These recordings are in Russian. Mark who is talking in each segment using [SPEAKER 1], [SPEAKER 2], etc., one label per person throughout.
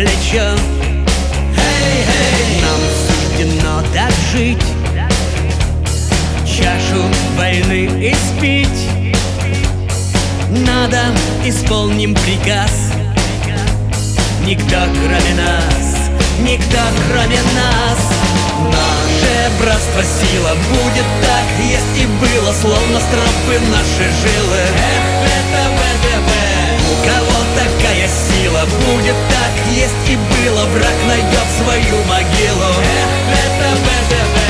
[SPEAKER 1] горячо. Нам суждено так жить, чашу войны испить. Надо, исполним приказ. Никто кроме нас, никто кроме нас. Наше братство сила, будет так, есть и было, словно стропы наши жилы. Это ВДВ. У кого такая сила, будет так, есть и было, враг найдет свою могилу. Это ВДВ.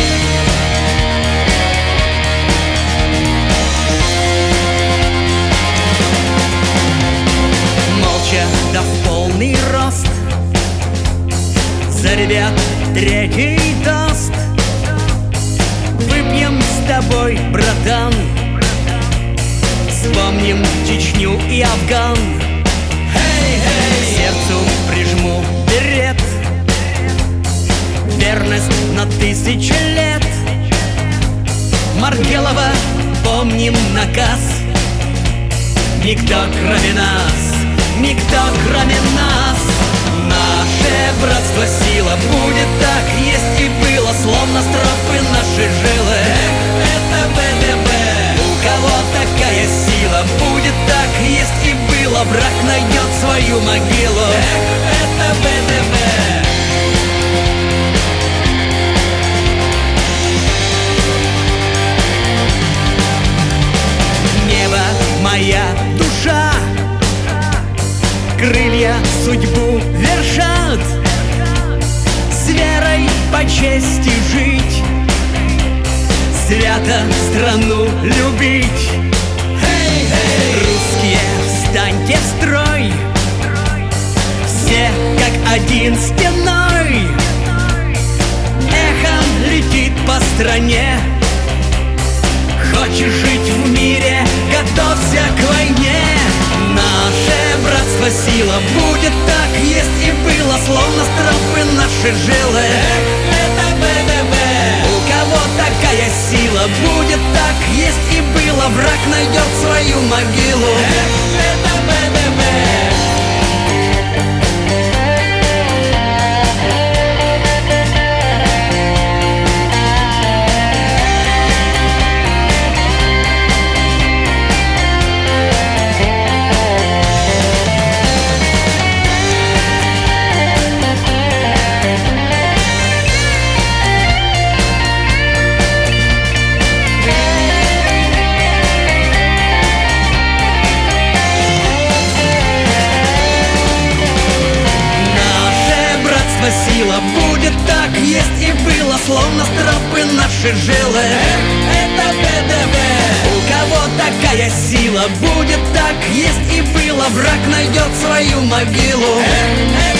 [SPEAKER 1] Молча, да в полный рост, за ребят третий тост. Выпьем с тобой, братан, вспомним Чечню и Афган. К сердцу прижму берет, верность на 1000 лет. Маргелова, помним наказ. Никто кроме нас, никто кроме нас. Наше братство сила, будет так, есть и было, словно стропы наши жилы. Это ВДВ. У кого такая сила, будет так, есть и было, враг найдет свою могилу. Это ВДВ. Небо, моя душа, крылья судьбу вершат. С верой по чести жить, свято страну любить. Русские, встаньте в строй, все как один стеной. Эхом летит по стране. Хочешь жить в мире, готовься к войне. Наше братство сила, будет так, есть и было, словно стропы наши жилы. Это ВДВ. У кого такая сила, будет так, есть и было, враг найдет свою могилу. Это ВДВ. Сила, будет так, есть и было, словно стропы наши жилы. Это ВДВ. У кого такая сила, будет так, есть и было, враг найдет свою могилу.